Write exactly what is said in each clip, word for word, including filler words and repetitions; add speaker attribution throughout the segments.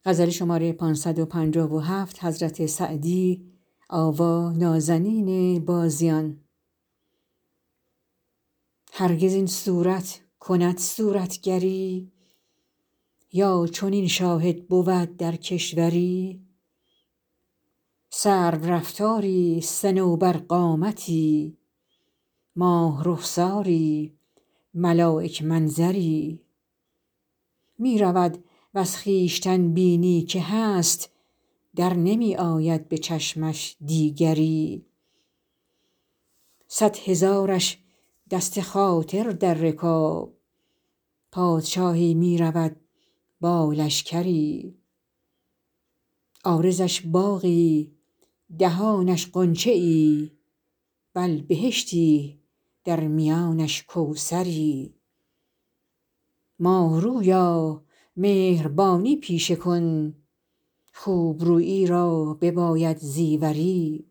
Speaker 1: هرگز این صورت کند صورتگری یا چنین شاهد بود در کشوری؟ سرو رفتاری صنوبر قامتی ماه رخساری ملایک منظری می رود وز خویشتن بینی که هست در نمی آید به چشمش دیگری. صد هزارش دست خاطر در رکاب پادشاهی می رود با لشکری. عارضش باغی دهانش غنچه ای بل بهشتی در میانش کوثری. ماه رویا مهربانی پیشه کن خوبرویی را بباید زیوری.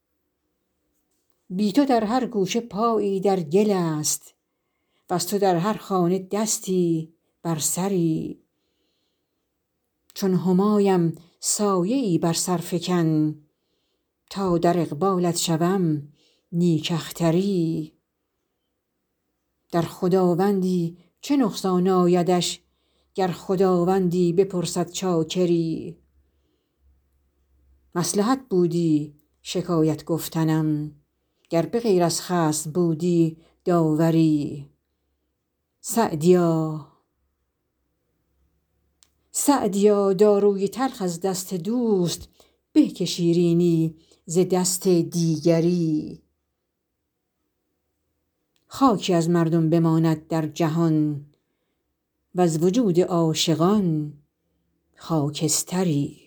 Speaker 1: بی تو در هر گوشه پایی در گل است وز تو در هر خانه دستی بر سری. چون همایم سایه ای بر سر فکن تا در اقبالت شوم نیک اختری. در خداوندی چه نقصان آیدش گر خداوندی بپرسد چاکری. مصلحت بودی شکایت گفتنم گر به غیر از خصم بودی داوری. سعدیا داروی تلخ از دست دوست به که شیرینی ز دست دیگری. خاکی از مردم بماند در جهان وز وجود عاشقان خاکستری.